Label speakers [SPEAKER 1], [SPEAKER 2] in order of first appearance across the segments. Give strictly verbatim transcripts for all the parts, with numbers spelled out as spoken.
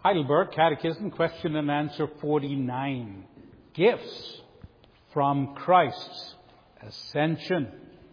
[SPEAKER 1] Heidelberg Catechism, question and answer forty-nine. Gifts from Christ's ascension.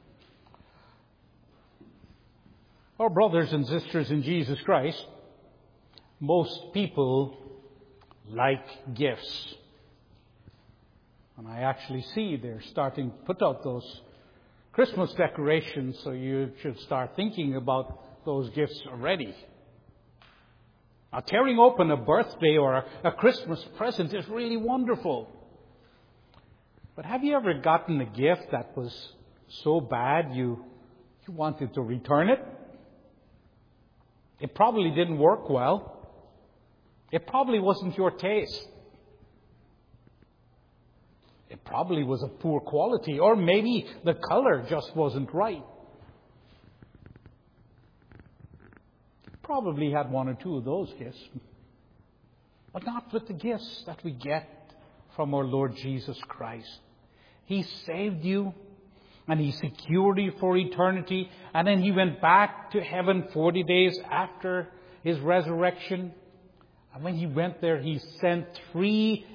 [SPEAKER 1] Our brothers and sisters in Jesus Christ, most people like gifts. And I actually see they're starting to put out those Christmas decorations, so you should start thinking about those gifts already. Now, tearing open a birthday or a, a Christmas present is really wonderful. But have you ever gotten a gift that was so bad you, you wanted to return it? It probably didn't work well. It probably wasn't your taste. It probably was of poor quality, or maybe the color just wasn't right. Probably had one or two of those gifts. But not with the gifts that we get from our Lord Jesus Christ. He saved you, and He secured you for eternity, and then He went back to heaven forty days after His resurrection. And when He went there, He sent three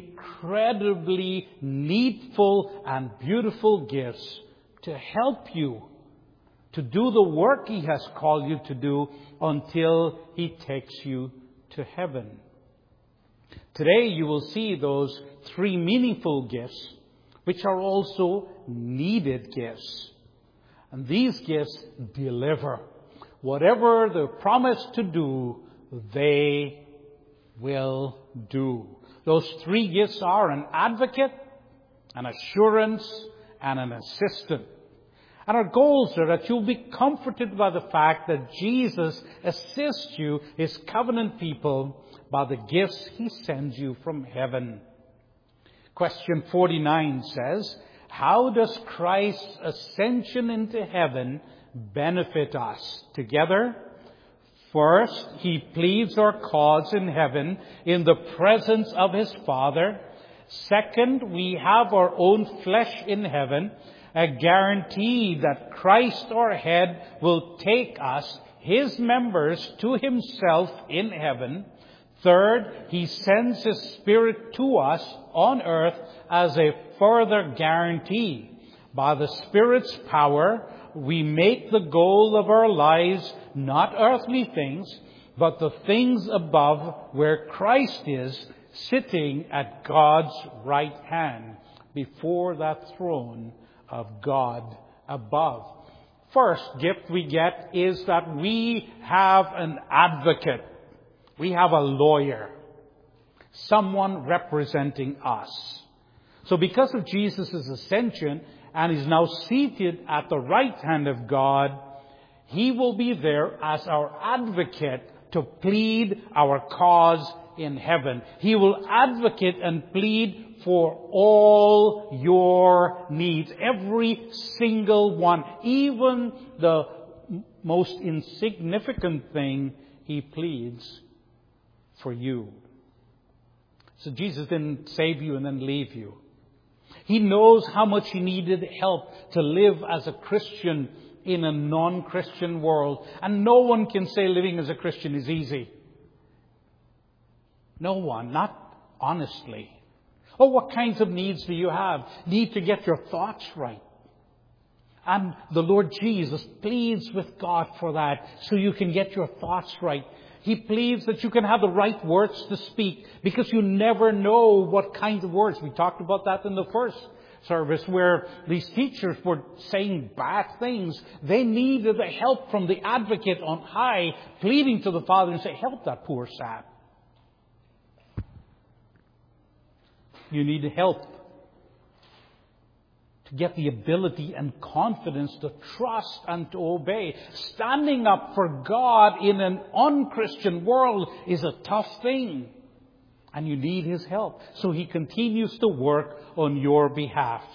[SPEAKER 1] incredibly needful and beautiful gifts to help you to do the work He has called you to do until He takes you to heaven. Today you will see those three meaningful gifts, which are also needed gifts. And these gifts deliver. Whatever they're promised to do, they will do. Those three gifts are an advocate, an assurance, and an assistant. And our goals are that you'll be comforted by the fact that Jesus assists you, His covenant people, by the gifts He sends you from heaven. Question forty-nine says, how does Christ's ascension into heaven benefit us? Together, first, He pleads our cause in heaven in the presence of His Father. Second, we have our own flesh in heaven, a guarantee that Christ our head will take us, His members, to Himself in heaven. Third, He sends His Spirit to us on earth as a further guarantee. By the Spirit's power, we make the goal of our lives not earthly things, but the things above where Christ is, sitting at God's right hand before that throne of God above. First gift we get is that we have an advocate. We have a lawyer. Someone representing us. So because of Jesus' ascension, and is now seated at the right hand of God, He will be there as our advocate to plead our cause in heaven. He will advocate and plead for all your needs, every single one, even the most insignificant thing He pleads for you. So Jesus didn't save you and then leave you. He knows how much you needed help to live as a Christian in a non-Christian world. And no one can say living as a Christian is easy. No one, not honestly. Oh, what kinds of needs do you have? Need to get your thoughts right. And the Lord Jesus pleads with God for that, so you can get your thoughts right. He pleads that you can have the right words to speak, because you never know what kinds of words. We talked about that in the first service, where these teachers were saying bad things. They needed the help from the advocate on high, pleading to the Father and say, help that poor sap. You need help to get the ability and confidence to trust and to obey. Standing up for God in an unchristian world is a tough thing. And you need His help. So He continues to work on your behalf.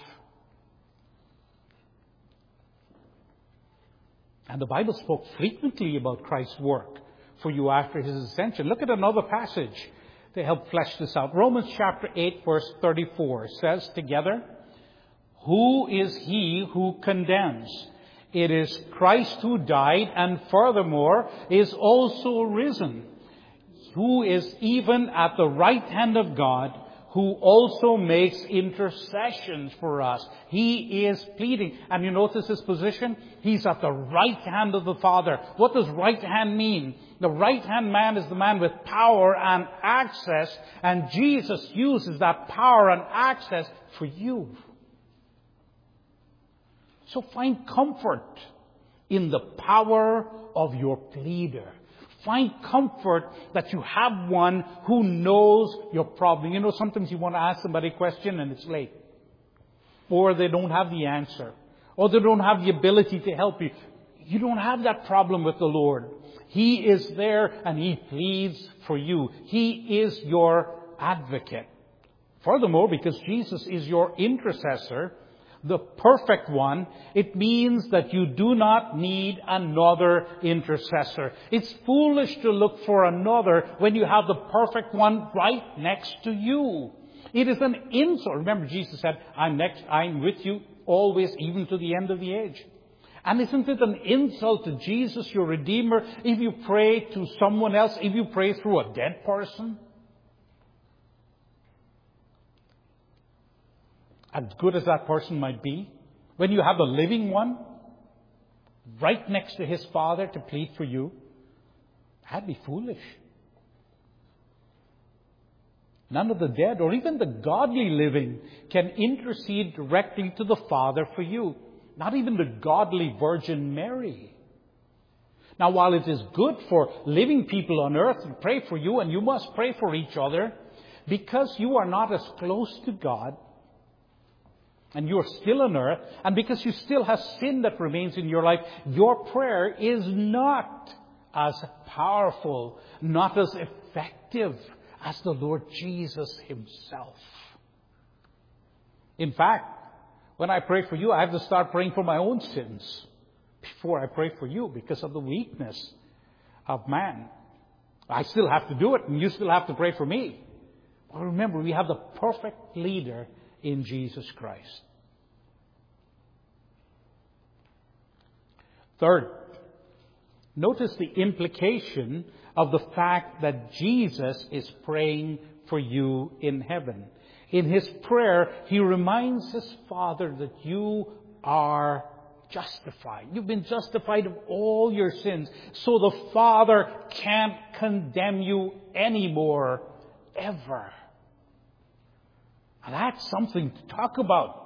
[SPEAKER 1] And the Bible spoke frequently about Christ's work for you after His ascension. Look at another passage to help flesh this out. Romans chapter eight, verse thirty-four says together, who is he who condemns? It is Christ who died and furthermore is also risen, who is even at the right hand of God, who also makes intercessions for us. He is pleading. And you notice his position? He's at the right hand of the Father. What does right hand mean? The right hand man is the man with power and access. And Jesus uses that power and access for you. So find comfort in the power of your pleader. Find comfort that you have one who knows your problem. You know, sometimes you want to ask somebody a question and it's late. Or they don't have the answer. Or they don't have the ability to help you. You don't have that problem with the Lord. He is there and He pleads for you. He is your advocate. Furthermore, because Jesus is your intercessor, the perfect one, it means that you do not need another intercessor. It's foolish to look for another when you have the perfect one right next to you. It is an insult. Remember, Jesus said, I'm next, I'm with you always, even to the end of the age. And isn't it an insult to Jesus, your Redeemer, if you pray to someone else, if you pray through a dead person? As good as that person might be, when you have a living one right next to his Father to plead for you, that'd be foolish. None of the dead or even the godly living can intercede directly to the Father for you. Not even the godly Virgin Mary. Now, while it is good for living people on earth to pray for you, and you must pray for each other, because you are not as close to God, and you are still on earth, and because you still have sin that remains in your life, your prayer is not as powerful, not as effective as the Lord Jesus Himself. In fact, when I pray for you, I have to start praying for my own sins before I pray for you because of the weakness of man. I still have to do it, and you still have to pray for me. But remember, we have the perfect leader in Jesus Christ. Third, notice the implication of the fact that Jesus is praying for you in heaven. In His prayer, He reminds His Father that you are justified. You've been justified of all your sins. So the Father can't condemn you anymore, ever. And that's something to talk about.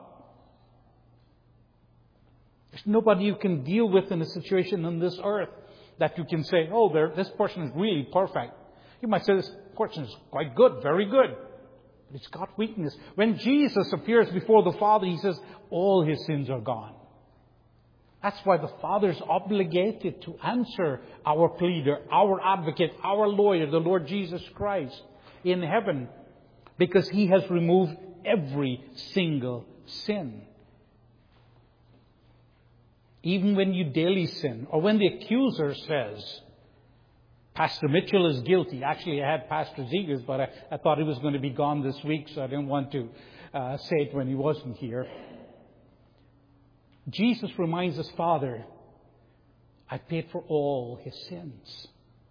[SPEAKER 1] There's nobody you can deal with in a situation on this earth that you can say, oh, there, this person is really perfect. You might say, this person is quite good, very good. But it's got weakness. When Jesus appears before the Father, He says, all His sins are gone. That's why the Father is obligated to answer our pleader, our advocate, our lawyer, the Lord Jesus Christ in heaven, because He has removed every single sin. Even when you daily sin, or when the accuser says, Pastor Mitchell is guilty. Actually, I had Pastor Zegers, but I, I thought he was going to be gone this week, so I didn't want to uh, say it when he wasn't here. Jesus reminds His Father, I paid for all His sins.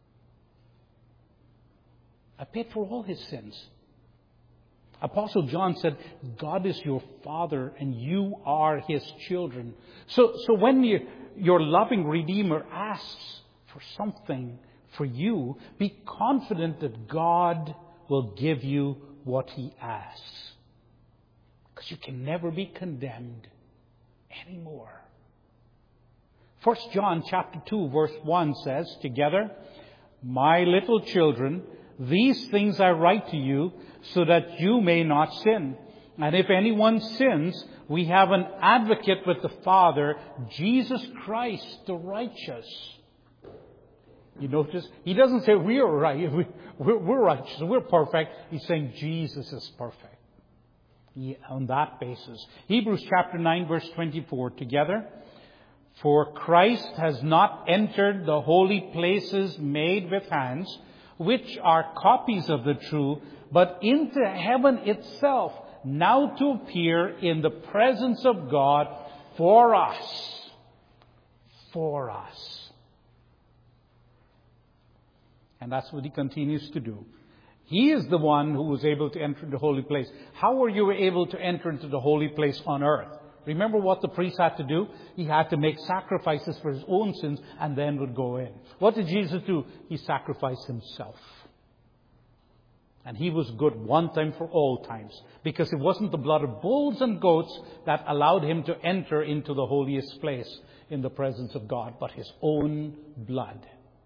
[SPEAKER 1] I paid for all His sins. Apostle John said, God is your Father and you are His children. So, so when you, your loving Redeemer asks for something for you, be confident that God will give you what He asks. Because you can never be condemned anymore. First John chapter two verse one says together, my little children, these things I write to you so that you may not sin. And if anyone sins, we have an advocate with the Father, Jesus Christ the righteous. You notice, He doesn't say we are right, we're, we're righteous, we're perfect. He's saying Jesus is perfect. Yeah, on that basis. Hebrews chapter nine verse twenty-four together. For Christ has not entered the holy places made with hands, which are copies of the true, but into heaven itself, now to appear in the presence of God for us. For us. And that's what he continues to do. He is the one who was able to enter the holy place. How were you able to enter into the holy place on earth? Remember what the priest had to do? He had to make sacrifices for his own sins and then would go in. What did Jesus do? He sacrificed himself. And he was good one time for all times. Because it wasn't the blood of bulls and goats that allowed him to enter into the holiest place in the presence of God, but his own blood.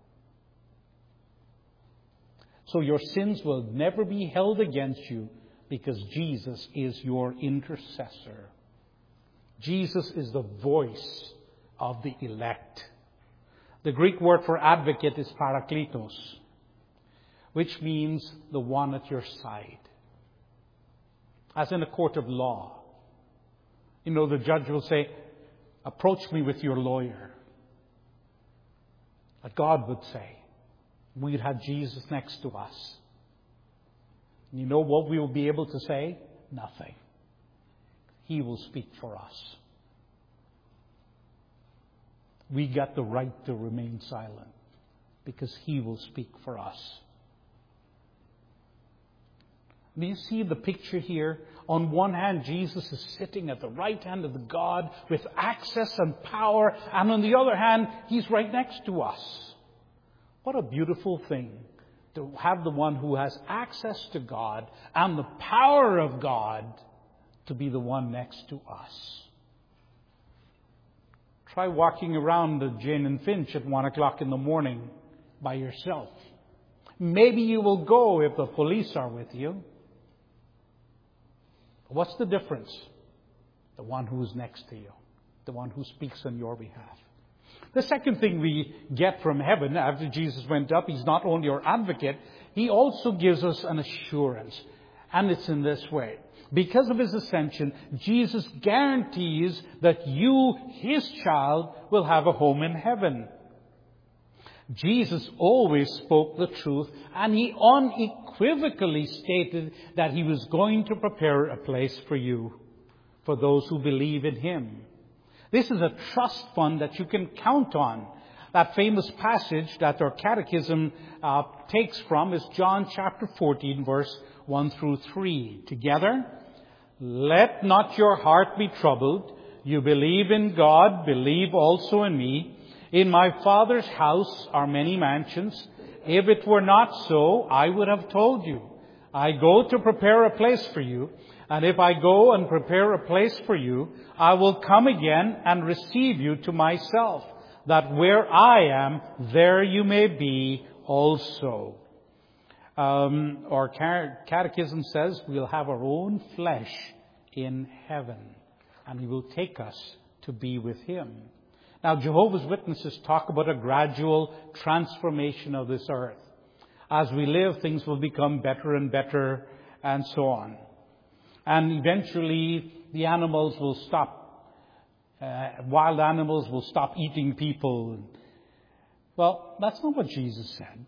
[SPEAKER 1] So your sins will never be held against you because Jesus is your intercessor. Jesus is the voice of the elect. The Greek word for advocate is parakletos, which means the one at your side. As in a court of law. You know, the judge will say, approach me with your lawyer. But God would say, we'd have Jesus next to us. And you know what we will be able to say? Nothing. He will speak for us. We got the right to remain silent because He will speak for us. Do you see the picture here? On one hand, Jesus is sitting at the right hand of the God with access and power. And on the other hand, He's right next to us. What a beautiful thing to have the one who has access to God and the power of God to be the one next to us. Try walking around the Jane and Finch at one o'clock in the morning by yourself. Maybe you will go if the police are with you. What's the difference? The one who is next to you. The one who speaks on your behalf. The second thing we get from heaven after Jesus went up, He's not only our advocate, He also gives us an assurance. And it's in this way. Because of His ascension, Jesus guarantees that you, His child, will have a home in heaven. Jesus always spoke the truth, and He unequivocally stated that He was going to prepare a place for you, for those who believe in Him. This is a trust fund that you can count on. That famous passage that our catechism uh, takes from is John chapter fourteen, verse one through three. Together, let not your heart be troubled. You believe in God, believe also in me. In my Father's house are many mansions. If it were not so, I would have told you. I go to prepare a place for you. And if I go and prepare a place for you, I will come again and receive you to myself, that where I am, there you may be also. Um, our catechism says we'll have our own flesh in heaven, and He will take us to be with Him. Now, Jehovah's Witnesses talk about a gradual transformation of this earth. As we live, things will become better and better, and so on. And eventually, the animals will stop. Uh, wild animals will stop eating people. Well, that's not what Jesus said.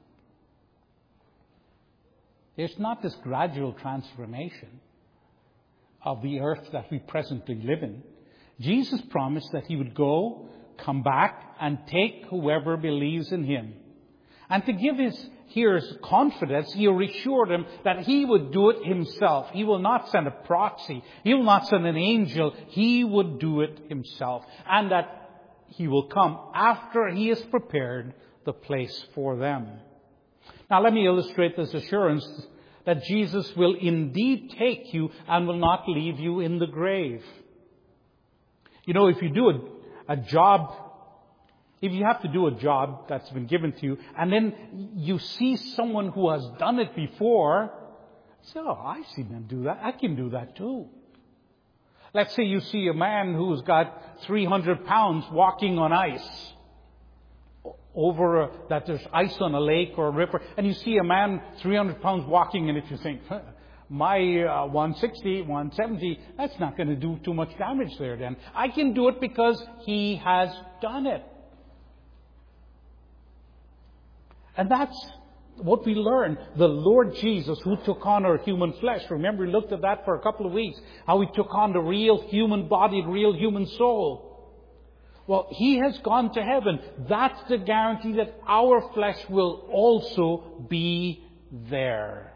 [SPEAKER 1] There's not this gradual transformation of the earth that we presently live in. Jesus promised that He would go, come back, and take whoever believes in Him. And to give His hearers confidence, He assured them that He would do it Himself. He will not send a proxy. He will not send an angel. He would do it Himself. And that He will come after He has prepared the place for them. Now let me illustrate this assurance that Jesus will indeed take you and will not leave you in the grave. You know, if you do a, a job, if you have to do a job that's been given to you, and then you see someone who has done it before, you say, oh, I've seen them do that. I can do that too. Let's say you see a man who's got three hundred pounds walking on ice. Over a, that there's ice on a lake or a river, and you see a man three hundred pounds walking, and if you think, huh, my uh, one sixty, one seventy, that's not going to do too much damage there then. I can do it because He has done it. And that's what we learn. The Lord Jesus, who took on our human flesh. Remember, we looked at that for a couple of weeks. How He took on the real human body, the real human soul. Well, He has gone to heaven. That's the guarantee that our flesh will also be there.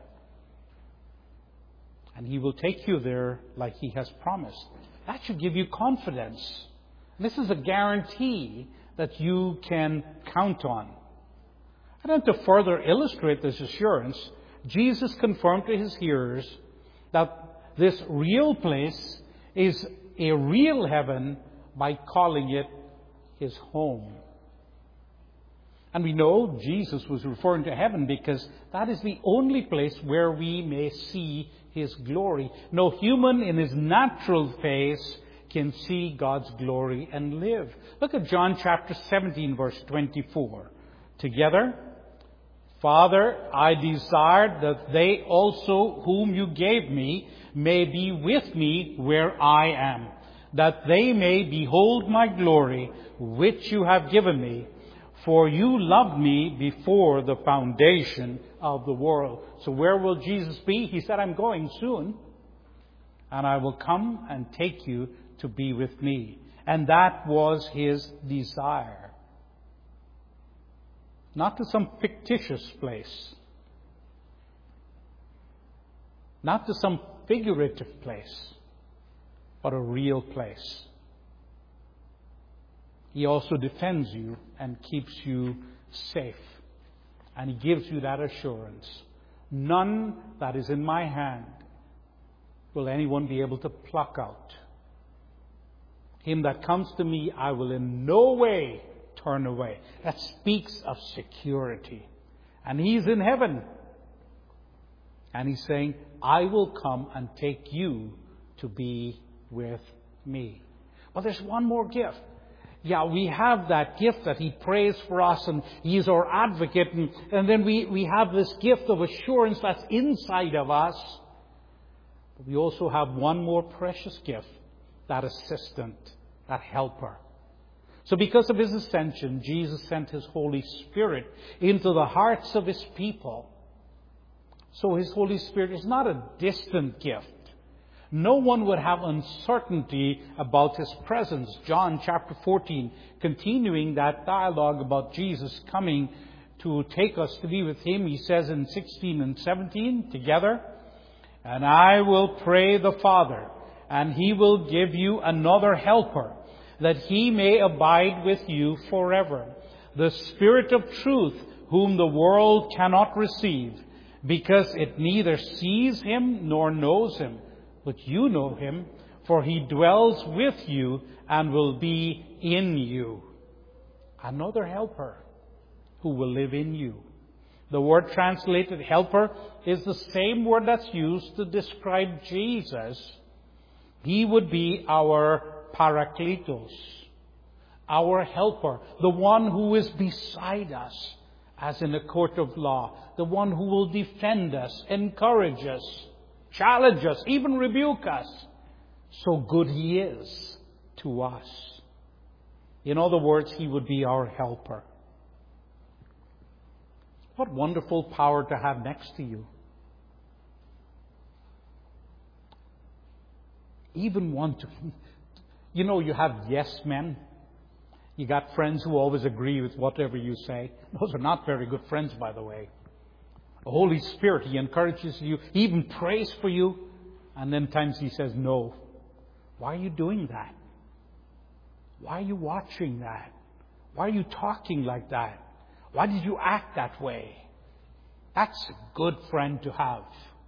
[SPEAKER 1] And He will take you there like He has promised. That should give you confidence. This is a guarantee that you can count on. And then to further illustrate this assurance, Jesus confirmed to His hearers that this real place is a real heaven by calling it His home. And we know Jesus was referring to heaven because that is the only place where we may see His glory. No human in his natural face can see God's glory and live. Look at John chapter seventeen, verse twenty-four. Together, Father, I desire that they also whom you gave me may be with me where I am, that they may behold my glory, which you have given me. For you loved me before the foundation of the world. So where will Jesus be? He said, I'm going soon. And I will come and take you to be with me. And that was His desire. Not to some fictitious place. Not to some figurative place. But a real place. He also defends you and keeps you safe. And He gives you that assurance. None that is in my hand will anyone be able to pluck out. Him that comes to me, I will in no way turn away. That speaks of security. And He's in heaven. And He's saying, I will come and take you to be with me. But there's one more gift. Yeah, we have that gift that He prays for us and He is our advocate. And, and then we, we have this gift of assurance that's inside of us. But we also have one more precious gift, that assistant, that helper. So because of His ascension, Jesus sent His Holy Spirit into the hearts of His people. So His Holy Spirit is not a distant gift. No one would have uncertainty about His presence. John chapter fourteen, continuing that dialogue about Jesus coming to take us to be with Him, He says in sixteen and seventeen together, and I will pray the Father, and He will give you another helper, that He may abide with you forever. The Spirit of truth, whom the world cannot receive, because it neither sees Him nor knows Him. But you know Him, for He dwells with you and will be in you. Another helper who will live in you. The word translated helper is the same word that's used to describe Jesus. He would be our parakletos, our helper, the one who is beside us, as in a court of law, the one who will defend us, encourage us, challenge us, even rebuke us. So good He is to us. In other words, He would be our helper. What wonderful power to have next to you. Even one to... You know, you have yes men. You got friends who always agree with whatever you say. Those are not very good friends, by the way. The Holy Spirit, He encourages you. He even prays for you. And then times He says, no. Why are you doing that? Why are you watching that? Why are you talking like that? Why did you act that way? That's a good friend to have.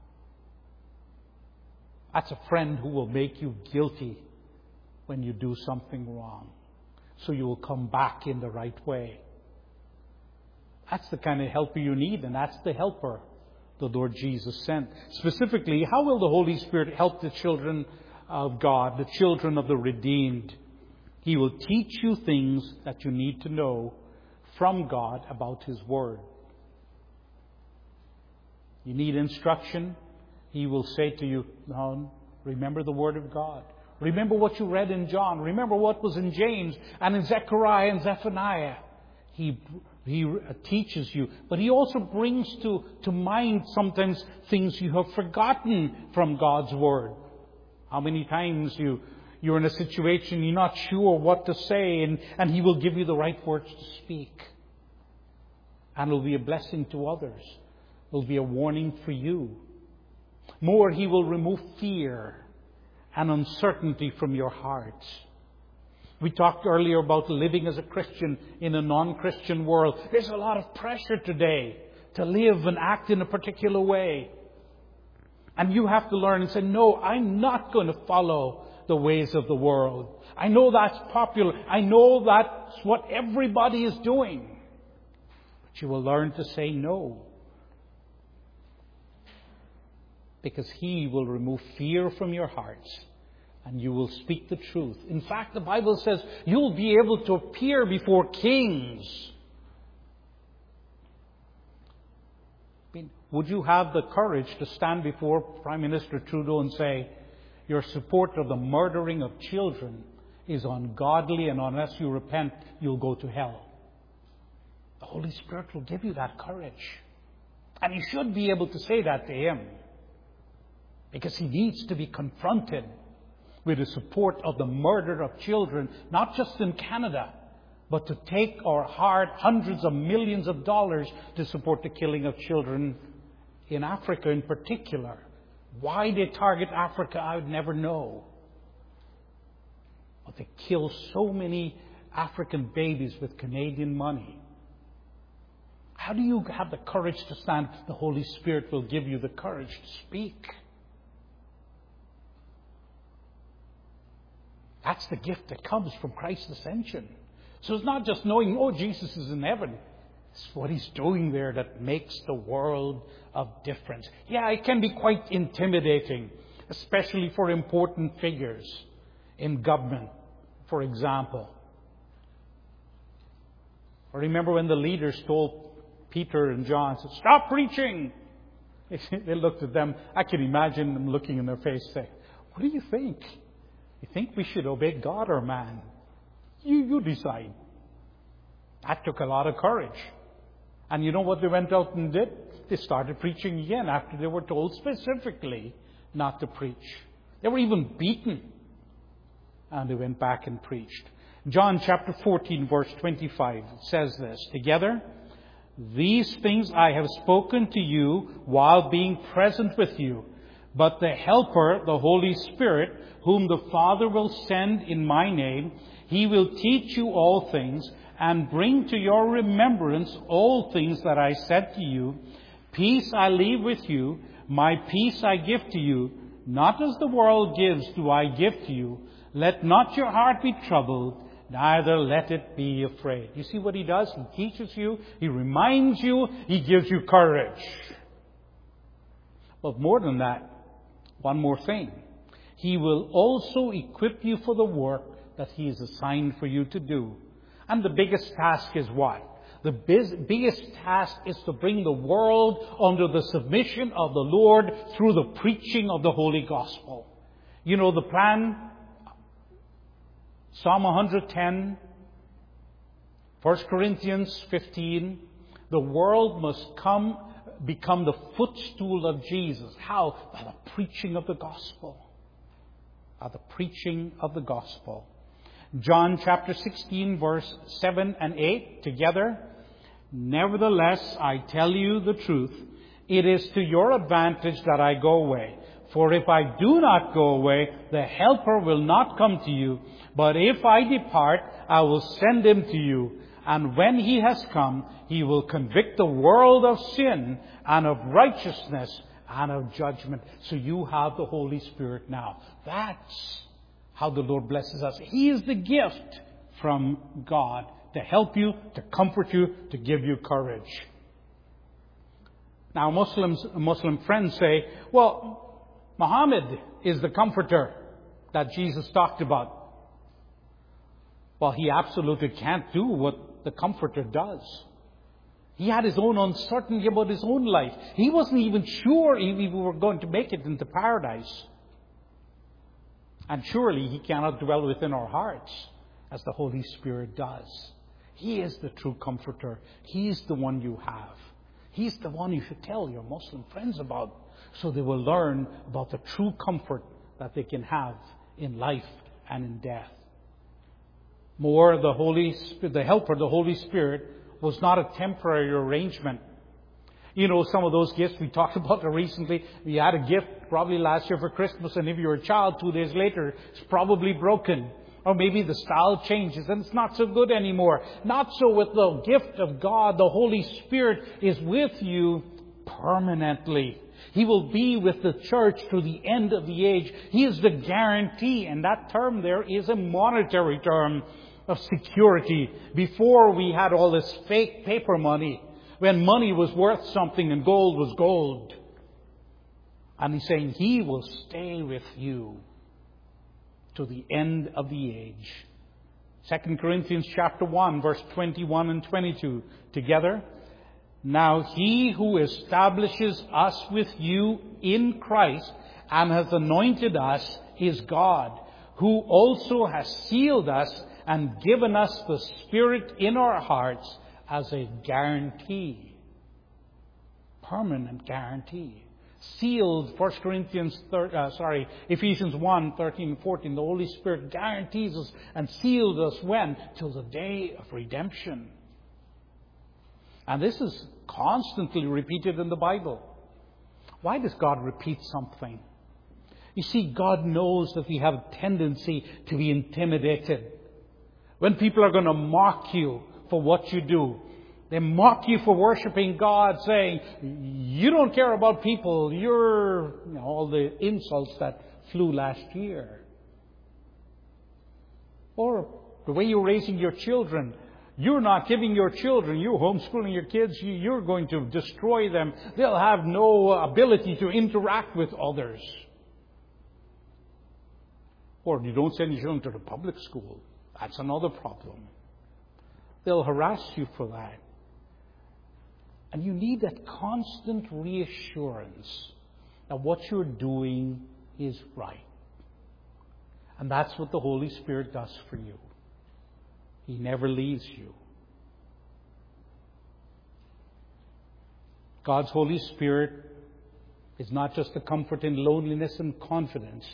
[SPEAKER 1] That's a friend who will make you guilty when you do something wrong. So you will come back in the right way. That's the kind of helper you need, and that's the helper the Lord Jesus sent. Specifically, how will the Holy Spirit help the children of God, the children of the redeemed? He will teach you things that you need to know from God about His Word. You need instruction? He will say to you, no, remember the Word of God. Remember what you read in John. Remember what was in James and in Zechariah and Zephaniah. He He teaches you. But He also brings to, to mind sometimes things you have forgotten from God's Word. How many times you, You're in a situation you're not sure what to say, and, and He will give you the right words to speak. And it will be a blessing to others. It will be a warning for you. More, He will remove fear and uncertainty from your hearts. We talked earlier about living as a Christian in a non-Christian world. There's a lot of pressure today to live and act in a particular way. And you have to learn and say, no, I'm not going to follow the ways of the world. I know that's popular. I know that's what everybody is doing. But you will learn to say no. Because He will remove fear from your hearts. And you will speak the truth. In fact, the Bible says you'll be able to appear before kings. I mean, would you have the courage to stand before Prime Minister Trudeau and say, your support of the murdering of children is ungodly, and unless you repent, you'll go to hell? The Holy Spirit will give you that courage. And you should be able to say that to Him. Because He needs to be confronted with the support of the murder of children, not just in Canada, but to take or hard hundreds of millions of dollars to support the killing of children in Africa in particular. Why they target Africa, I would never know. But they kill so many African babies with Canadian money. How do you have the courage to stand? The Holy Spirit will give you the courage to speak. That's the gift that comes from Christ's ascension. So it's not just knowing, oh, Jesus is in heaven. It's what He's doing there that makes the world of difference. Yeah, it can be quite intimidating, especially for important figures in government, for example. I remember when the leaders told Peter and John, said, stop preaching. They looked at them. I can imagine them looking in their face saying, what do you think? You think we should obey God or man? You, you decide. That took a lot of courage. And you know what they went out and did? They started preaching again after they were told specifically not to preach. They were even beaten. And they went back and preached. John chapter fourteen verse twenty-five says this. Together, these things I have spoken to you while being present with you. But the Helper, the Holy Spirit, whom the Father will send in my name, He will teach you all things and bring to your remembrance all things that I said to you. Peace I leave with you, my peace I give to you. Not as the world gives do I give to you. Let not your heart be troubled, neither let it be afraid. You see what He does? He teaches you, He reminds you, He gives you courage. But more than that, one more thing. He will also equip you for the work that He has assigned for you to do. And the biggest task is what? The biz- biggest task is to bring the world under the submission of the Lord through the preaching of the Holy Gospel. You know the plan? Psalm one hundred ten, First Corinthians fifteen. The world must come, become the footstool of Jesus. How? By the preaching of the Gospel. By the preaching of the Gospel. John chapter sixteen, verse seven and eight together. Nevertheless, I tell you the truth. It is to your advantage that I go away. For if I do not go away, the Helper will not come to you. But if I depart, I will send Him to you. And when He has come, He will convict the world of sin and of righteousness and of judgment. So you have the Holy Spirit now. That's how the Lord blesses us. He is the gift from God to help you, to comfort you, to give you courage. Now, Muslims, Muslim friends say, well, Muhammad is the comforter that Jesus talked about. Well, he absolutely can't do what the comforter does. He had his own uncertainty about his own life. He wasn't even sure if we were going to make it into paradise. And surely He cannot dwell within our hearts as the Holy Spirit does. He is the true comforter. He's the one you have. He's the one you should tell your Muslim friends about, so they will learn about the true comfort that they can have in life and in death. More, the Holy Spirit, the Helper, the Holy Spirit, was not a temporary arrangement. You know, some of those gifts we talked about recently. You had a gift probably last year for Christmas, and if you're a child, two days later, it's probably broken. Or maybe the style changes and it's not so good anymore. Not so with the gift of God. The Holy Spirit is with you permanently. He will be with the church to the end of the age. He is the guarantee. And that term there is a monetary term of security. Before we had all this fake paper money, when money was worth something and gold was gold. And He's saying He will stay with you to the end of the age. Second Corinthians chapter one, verse twenty-one and twenty-two. Together. Now He who establishes us with you in Christ and has anointed us is God, who also has sealed us and given us the Spirit in our hearts as a guarantee. Permanent guarantee. Sealed, First Corinthians, uh, sorry, Ephesians one, thirteen and fourteen. The Holy Spirit guarantees us and sealed us when? Till the day of redemption. And this is constantly repeated in the Bible. Why does God repeat something? You see, God knows that we have a tendency to be intimidated. When people are going to mock you for what you do, they mock you for worshiping God, saying, you don't care about people. You're, you know, all the insults that flew last year. Or the way you're raising your children. You're not giving your children, you're homeschooling your kids, you're going to destroy them. They'll have no ability to interact with others. Or you don't send your children to the public school. That's another problem. They'll harass you for that. And you need that constant reassurance that what you're doing is right. And that's what the Holy Spirit does for you. He never leaves you. God's Holy Spirit is not just a comfort in loneliness and confidence,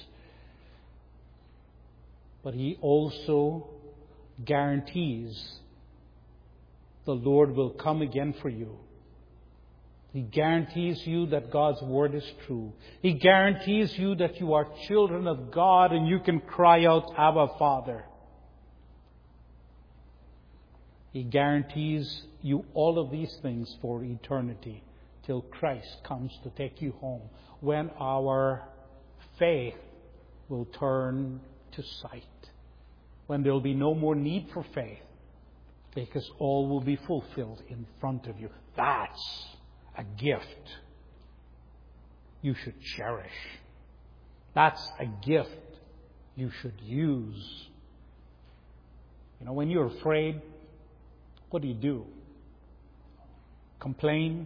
[SPEAKER 1] but He also guarantees the Lord will come again for you. He guarantees you that God's Word is true. He guarantees you that you are children of God and you can cry out, Abba, Father. He guarantees you all of these things for eternity till Christ comes to take you home, when our faith will turn to sight, when there will be no more need for faith, because all will be fulfilled in front of you. That's a gift you should cherish. That's a gift you should use. You know, when you're afraid, what do you do? Complain?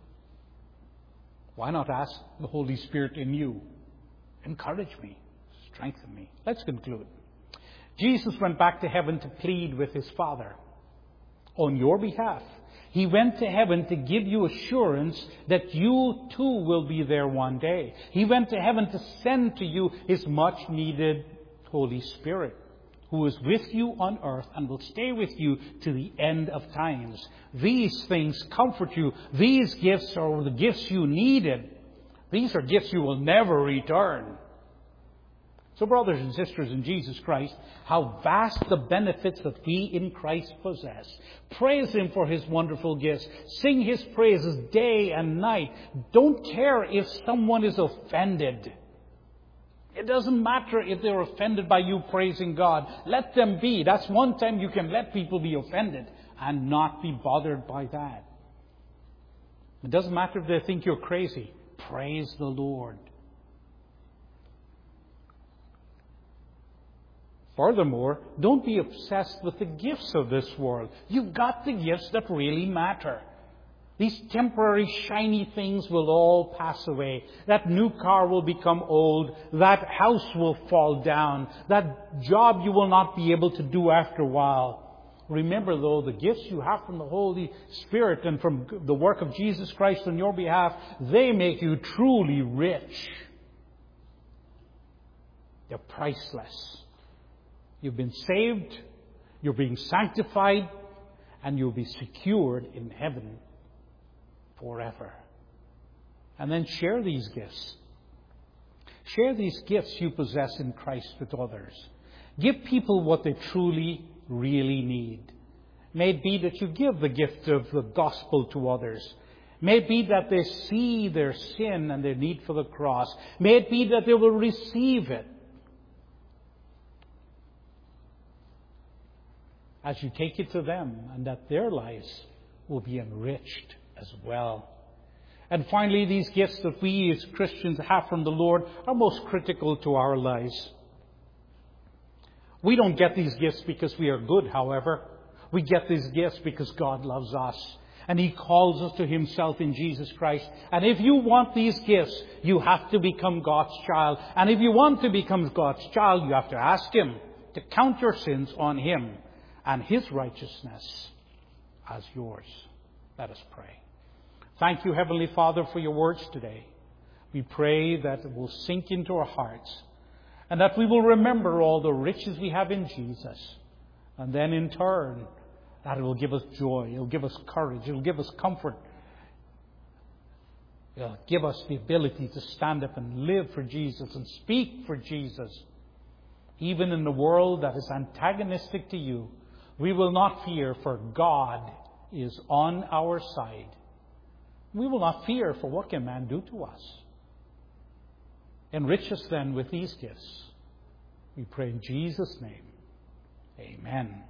[SPEAKER 1] Why not ask the Holy Spirit in you? Encourage me. Strengthen me. Let's conclude. Jesus went back to heaven to plead with His Father on your behalf. He went to heaven to give you assurance that you too will be there one day. He went to heaven to send to you His much needed Holy Spirit, who is with you on earth and will stay with you to the end of times. These things comfort you. These gifts are the gifts you needed. These are gifts you will never return. So, brothers and sisters in Jesus Christ, how vast the benefits that we in Christ possess. Praise Him for His wonderful gifts. Sing His praises day and night. Don't care if someone is offended. It doesn't matter if they're offended by you praising God. Let them be. That's one time you can let people be offended and not be bothered by that. It doesn't matter if they think you're crazy. Praise the Lord. Furthermore, don't be obsessed with the gifts of this world. You've got the gifts that really matter. These temporary shiny things will all pass away. That new car will become old. That house will fall down. That job you will not be able to do after a while. Remember, though, the gifts you have from the Holy Spirit and from the work of Jesus Christ on your behalf, they make you truly rich. They're priceless. You've been saved, you're being sanctified, and you'll be secured in heaven forever. And then share these gifts. Share these gifts you possess in Christ with others. Give people what they truly, really need. May it be that you give the gift of the gospel to others. May it be that they see their sin and their need for the cross. May it be that they will receive it as you take it to them, and that their lives will be enriched as well. And finally, these gifts that we as Christians have from the Lord are most critical to our lives. We don't get these gifts because we are good, however. We get these gifts because God loves us. And He calls us to Himself in Jesus Christ. And if you want these gifts, you have to become God's child. And if you want to become God's child, you have to ask Him to count your sins on Him and His righteousness as yours. Let us pray. Thank you, Heavenly Father, for your words today. We pray that it will sink into our hearts and that we will remember all the riches we have in Jesus. And then in turn, that it will give us joy, it will give us courage, it will give us comfort. It will give us the ability to stand up and live for Jesus and speak for Jesus. Even in the world that is antagonistic to you, we will not fear, for God is on our side. We will not fear, for what can man do to us? Enrich us then with these gifts. We pray in Jesus' name. Amen.